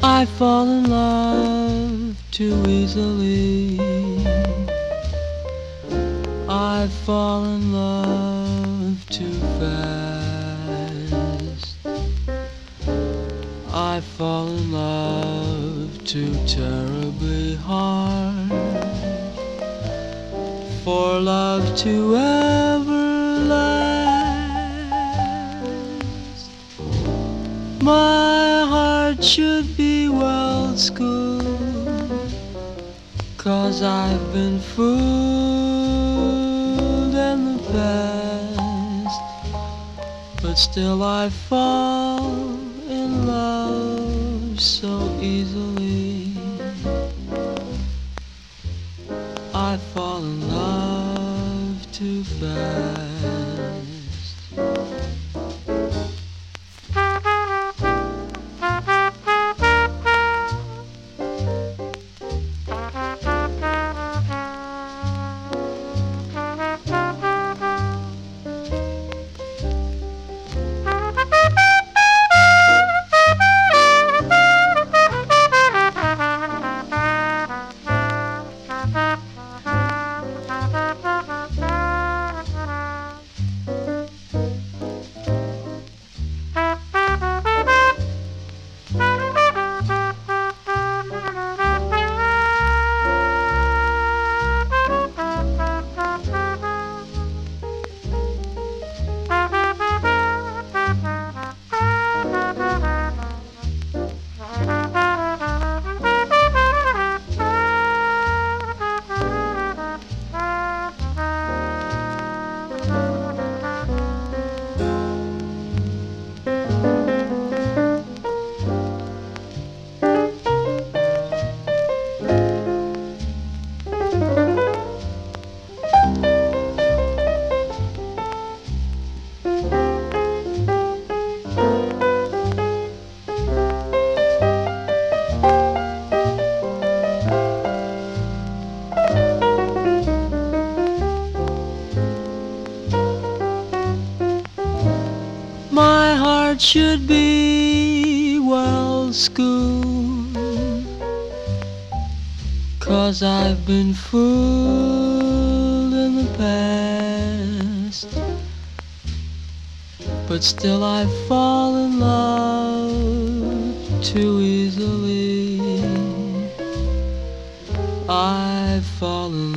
I fall in love too easily. I fall in love too fast. I fall in love too terribly hard for love to ever last. My heart should be well schooled, 'cause I've been fooled in the past, but still I fall in love so easily. I fall in love too fast. My heart should be well schooled, 'cause I've been fooled in the past, but still I fall in love too easily. I fall in